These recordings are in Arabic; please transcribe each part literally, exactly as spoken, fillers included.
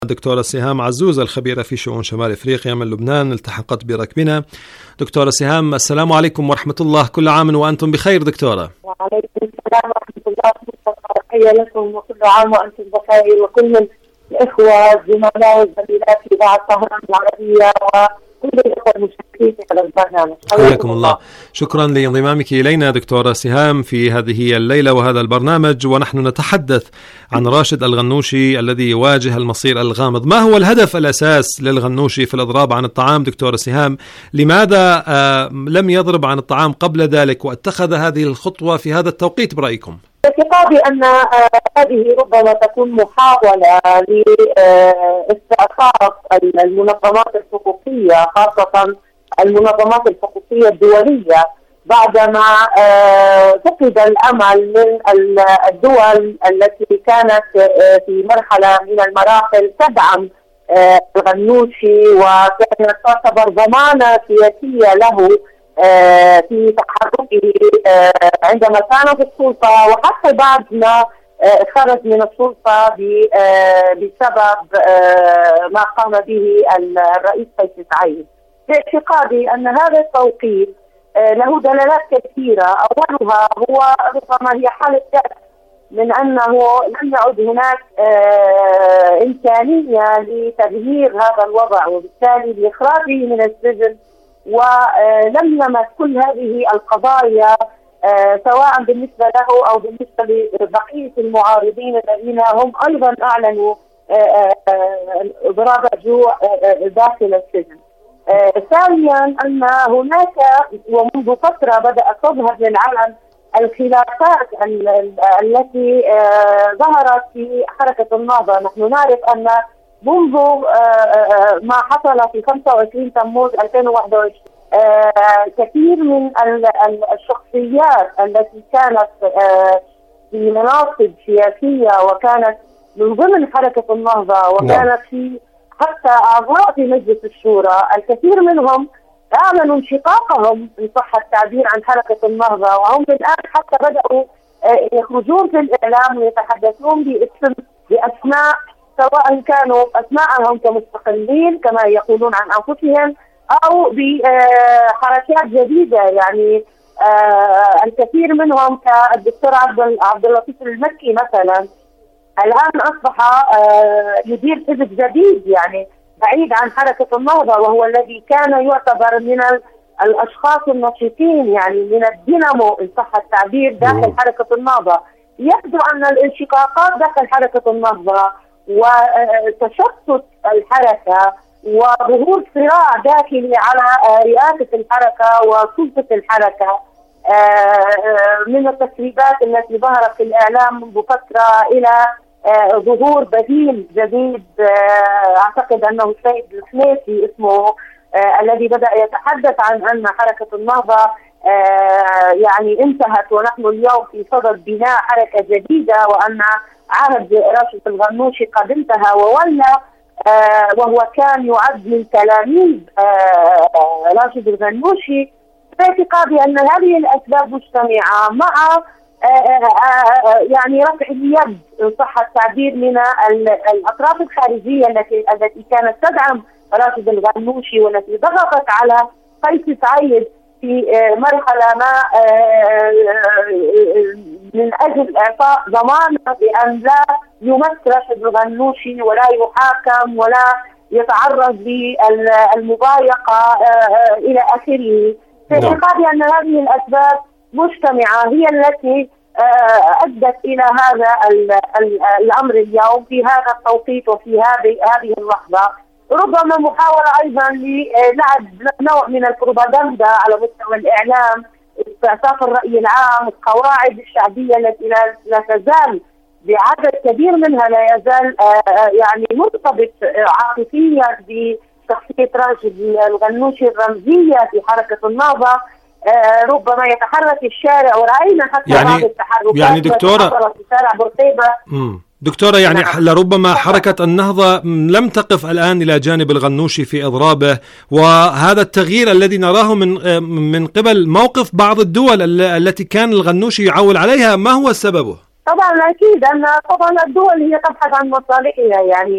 دكتورة سهام عزوز الخبيرة في شؤون شمال إفريقيا من لبنان التحقت بركبنا. دكتورة سهام، السلام عليكم ورحمة الله، كل عام وأنتم بخير دكتورة. وعليكم السلام ورحمة الله وبركاته لكم، وكل عام وأنتم بخير، وكل الإخوة الزملاء والزميلات في إذاعة طهران العربية وكل الإخوة المشاركين في هذا البرنامج. حياكم الله. شكرا لانضمامك إلينا دكتورة سهام في هذه الليلة وهذا البرنامج، ونحن نتحدث عن راشد الغنوشي الذي يواجه المصير الغامض. ما هو الهدف الأساس للغنوشي في الإضراب عن الطعام دكتورة سهام؟ لماذا آه لم يضرب عن الطعام قبل ذلك واتخذ هذه الخطوة في هذا التوقيت برأيكم؟ باعتقادي أن هذه ربما تكون محاولة لاستعصاء المنظمات الحقوقية، خاصة المنظمات الحقوقية الدولية، بعدما فقد الأمل من الدول التي كانت في مرحلة من المراحل تدعم الغنوشي وكانت تعتبر ضمانة سياسية له في تحركه عندما كان في السلطة، وحتى بعد ما خرج من السلطة بسبب ما قام به الرئيس قيس سعيد. باعتقادي أن هذا التوقيت له دلالات كثيرة. أولها هو ربما هي حالة يأس من أنه لم يعد هناك إمكانية لتغيير هذا الوضع، وبالتالي لإخراجه من السجن، ولم يمس كل هذه القضايا سواء بالنسبة له أو بالنسبة لبقية المعارضين الذين هم أيضا أعلنوا إضراب الجوع داخل السجن. ثانيا أن هناك ومنذ فترة بدأت تظهر للعلن الخلافات التي ظهرت في حركة النهضة. نحن نعرف أن منذ ما حصل في خمسة وعشرين تموز ألفين وواحد وعشرين كثير من الشخصيات التي كانت في مناصب سياسية وكانت من ضمن حركة النهضة وكانت في حتى أعضاء في مجلس الشورى، الكثير منهم أعلنوا انشقاقهم إن صح التعبير عن حركة النهضة، وهم الآن حتى بدأوا يخرجون في الإعلام ويتحدثون باسم بأسماء، سواء كانوا أسماءهم كمستقلين كما يقولون عن أنفسهم أو بحركات جديدة. يعني الكثير منهم كالدكتور عبد اللطيف المكي مثلا الآن أصبح يدير حزب جديد يعني بعيد عن حركة النهضة، وهو الذي كان يعتبر من الأشخاص النشيطين يعني من الدينامو إن صح التعبير داخل حركة النهضة. يبدو أن الانشقاقات داخل حركة النهضة وتشتت الحركة وظهور صراع داخلي على رئاسة الحركة وسلطة الحركة من التسريبات التي ظهرت في الإعلام منذ فترة إلى ظهور بديل جديد، أعتقد أنه السيد الحنيفي اسمه، الذي بدأ يتحدث عن أن حركة النهضة يعني انتهت ونحن اليوم في صدد بناء حركة جديدة، وأن عهد راشد الغنوشي قد انتهى وولى، وهو كان يعد من تلاميذ راشد الغنوشي. باعتقادي أن هذه الأسباب مجتمعة مع يعني رفع اليد إن صح التعبير من الأطراف الخارجية التي التي كانت تدعم راشد الغنوشي والتي ضغطت على قيس سعيد في مرحلة ما من أجل إعطاء ضمانة بأن لا يمس راشد الغنوشي ولا يحاكم ولا يتعرض للمضايقة إلى آخره. في اعتقادي أن هذه الأسباب مجتمعة هي التي أدت إلى هذا الأمر اليوم في هذا التوقيت وفي هذه هذه اللحظة. ربما محاولة أيضا للعب نوع من البروباغندا على مستوى الإعلام، استعطاف الرأي العام، القواعد الشعبية التي لا تزال بعدد كبير منها لا يزال يعني مرتبط عاطفيا بشخصية راشد الغنوشي الرمزية في حركة النهضة. ربما يتحرك الشارع، ورأينا حتى يعني بعض التحركات يعني دكتورة في شارع بورقيبة. دكتورة يعني لربما حركة النهضة لم تقف الآن إلى جانب الغنوشي في إضرابه، وهذا التغيير الذي نراه من من قبل موقف بعض الدول التي كان الغنوشي يعول عليها، ما هو سببه؟ طبعا أكيد أن طبعا الدول هي تبحث عن مصالحها. يعني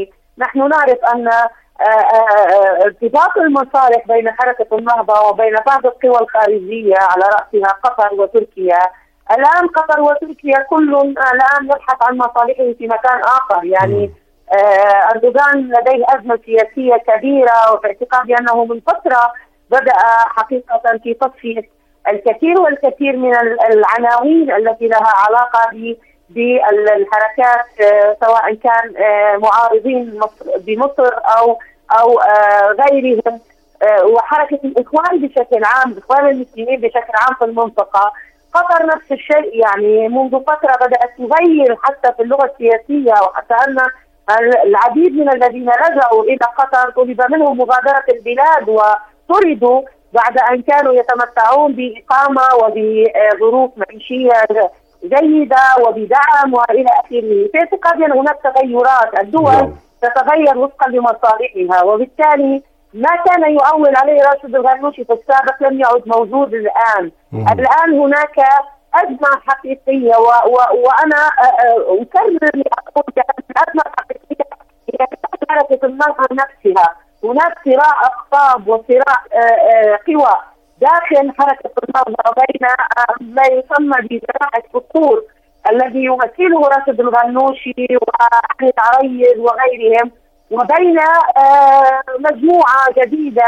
نحن نعرف أن ارتباط المصالح بين حركة النهضة وبين بعض القوى الخارجية على رأسها قطر وتركيا. الآن قطر وتركيا كل الآن يبحث عن مصالحه في مكان آخر. يعني أردوغان لديه أزمة سياسية كبيرة، وفي اعتقادي أنه من فترة بدأ حقيقة في تصفية الكثير والكثير من العناوين التي لها علاقة بالحركات، سواء كان معارضين بمصر أو أو غيرهم، وحركة الإخوان بشكل عام، الإخوان المسلمين بشكل عام في المنطقة. قطر نفس الشيء، يعني منذ فترة بدأت تغير حتى في اللغة السياسية، وحتى أن العديد من الذين رجعوا إلى قطر طلب منهم مغادرة البلاد وطردوا بعد أن كانوا يتمتعون بإقامة وبظروف معيشية جيدة وبدعم وإلى آخره. في اعتقادي أن هناك تغيرات، الدول تتغير وفقا لمصالحها، وبالتالي ما كان يعول عليه راشد الغنوشي في السابق لم يعد موجود الآن. مم. الآن هناك أزمة حقيقية، و و وأنا أكرر لأقول أن الأزمة الحقيقية هي حركة النهضة نفسها. هناك صراع أقطاب وصراع قوى داخل حركة النهضة بين ما يسمى بجماعة الفصول الذي يمثله راشد الغنوشي وعلي عريض وغيرهم، وبين مجموعة جديدة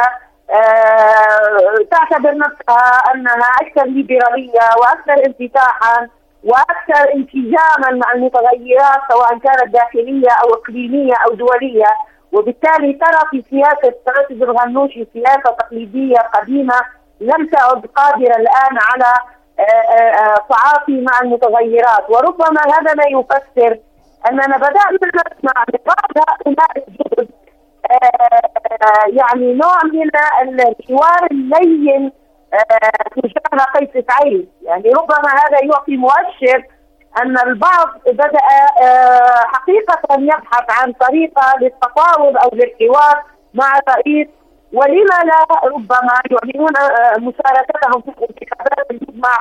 تعتبر نفسها أنها أكثر ليبرالية وأكثر انفتاحا وأكثر انسجاما مع المتغيرات، سواء كانت داخلية أو إقليمية أو دولية. وبالتالي ترى في سياسة راشد الغنوشي سياسة تقليدية قديمة لم تعد قادرة الآن على تعاطي مع المتغيرات. وربما هذا ما يفسر أننا بدأنا نسمع لبعض هؤلاء الجدد يعني نوع من الحوار اللين تجاه قيس سعيد. يعني ربما هذا يعطي مؤشر أن البعض بدأ حقيقة يبحث عن طريقة للتفاوض أو للحوار مع الرئيس، ولما لا ربما يعلنون مشاركتهم في الانتخابات المجمع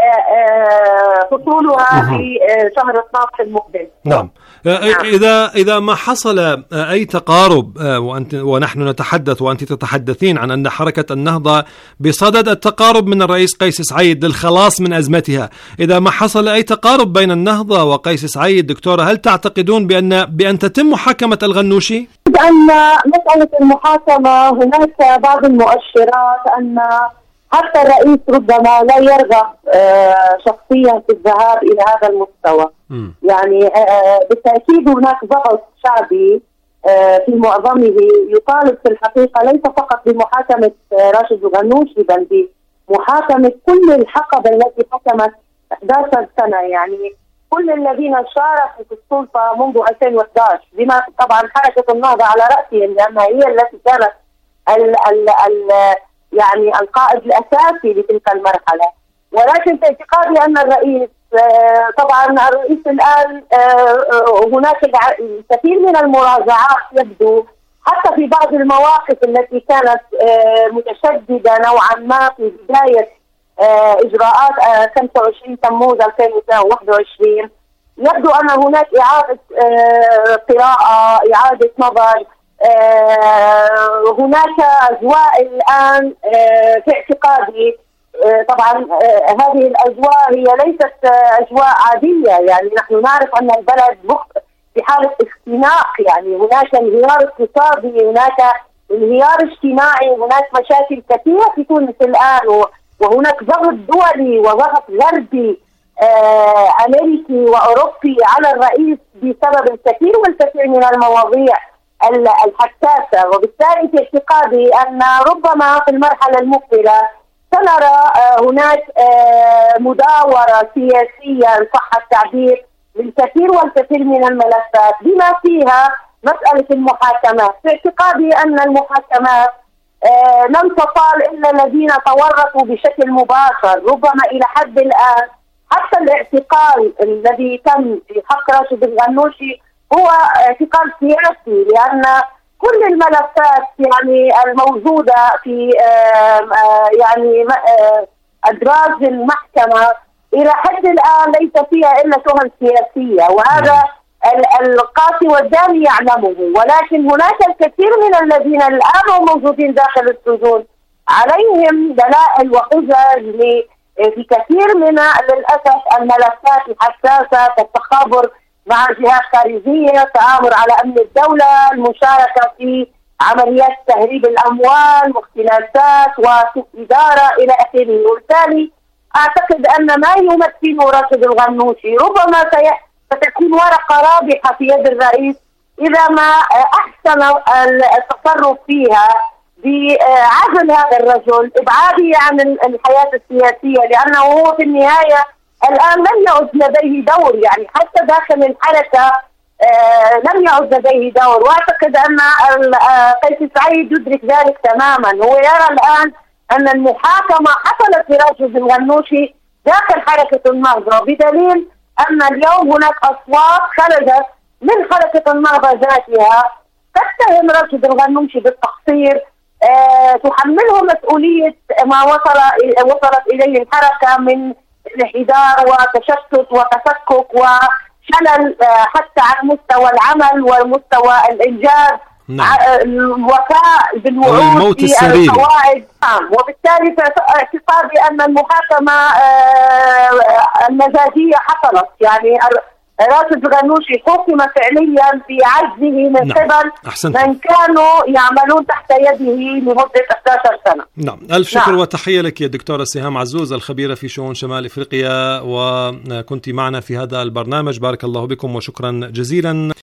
فصولها في شهر اثنا عشر المقبل. نعم. إذا إذا ما حصل أي تقارب، وأنت ونحن نتحدث وأنت تتحدثين عن أن حركة النهضة بصدد التقارب من الرئيس قيس سعيد للخلاص من أزمتها، إذا ما حصل أي تقارب بين النهضة وقيس سعيد دكتورة، هل تعتقدون بأن بأن تتم محاكمة الغنوشي؟ أن مسألة المحاكمة هناك بعض المؤشرات أن حتى الرئيس ربما لا يرغب شخصيا في الذهاب إلى هذا المستوى. م. يعني بالتأكيد هناك ضغط شعبي في معظمه يطالب في الحقيقة ليس فقط بمحاكمة راشد الغنوشي بل بمحاكمة كل الحقبة التي حكمت أحد عشر سنة، يعني كل الذين شاركوا في السلطة منذ ألفين وأحد عشر، بما طبعا حركة النهضة على رأسهم لأنها هي التي كانت ال ال ال يعني القائد الأساسي لتلك المرحلة. ولكن في اعتقادي أن الرئيس طبعا الرئيس الآن هناك كثير من المراجعات يبدو حتى في بعض المواقف التي كانت متشددة نوعا ما في بداية إجراءات خمسة وعشرين تموز ألفين وواحد وعشرين. يبدو أن هناك إعادة قراءة، إعادة نظر. آه هناك أجواء الآن آه في اعتقادي آه طبعا آه هذه الأجواء هي ليست آه أجواء عادية. يعني نحن نعرف أن البلد في حالة اختناق، يعني هناك انهيار اقتصادي، هناك انهيار اجتماعي، هناك مشاكل كثيرة في تونس الآن، وهناك ضغط دولي وضغط غربي آه أمريكي وأوروبي على الرئيس بسبب الكثير والكثير من المواضيع الحساسة. وبالتالي في اعتقادي أن ربما في المرحلة المقبلة سنرى هناك مداورة سياسية إن صح التعبير للكثير والكثير من الملفات بما فيها مسألة المحاكمات. في اعتقادي أن المحاكمات لم تطال إلا الذين تورطوا بشكل مباشر. ربما إلى حد الآن حتى الاعتقال الذي تم في حق راشد الغنوشي هو اعتقال سياسي، لأن كل الملفات يعني الموجودة في يعني أدراج المحكمة إلى حد الآن ليس فيها إلا تهم سياسية، وهذا القاسي والداني يعلمه، ولكن هناك الكثير من الذين الآن موجودين داخل السجون عليهم دلائل وحجج في كثير من للأسف الملفات الحساسة كالتخابر مع جهات خارجية، التآمر على أمن الدولة، المشاركة في عمليات تهريب الأموال، مختلسات وسوء إدارة إلى آخره. وبالتالي أعتقد أن ما يمثله راشد الغنوشي ربما ستكون ورقة رابحة في يد الرئيس إذا ما أحسن التصرف فيها بعزل هذا الرجل، إبعاده عن الحياة السياسية، لأنه هو في النهاية الآن لم يعد لديه دور، يعني حتى داخل الحركة آه لم يعد لديه دور. وأعتقد أن قيس سعيد يدرك ذلك تماما. هو يرى الآن أن المحاكمة حصلت لراشد الغنوشي داخل حركة النهضة، بدليل أن اليوم هناك أصوات خرجت من حركة النهضة ذاتها تتهم راشد الغنوشي بالتقصير، أه تحمله مسؤولية ما وصل وصلت إليه الحركة من انحدار وتشتت وتفكك وشلل أه حتى على مستوى العمل ومستوى الإنجاز. نعم. الوفاء بالوعود في القواعد. وبالتالي اعتقادي أن المحاكمة أه المزاجية حصلت، يعني راشد الغنوشي حكم فعليا بعزله من نعم. قبل من كانوا يعملون تحت يده لمدة إحدى عشرة سنة. نعم، ألف شكر نعم. وتحية لك يا دكتورة سهام عزوز الخبيرة في شؤون شمال إفريقيا، وكنت معنا في هذا البرنامج. بارك الله بكم وشكرا جزيلا.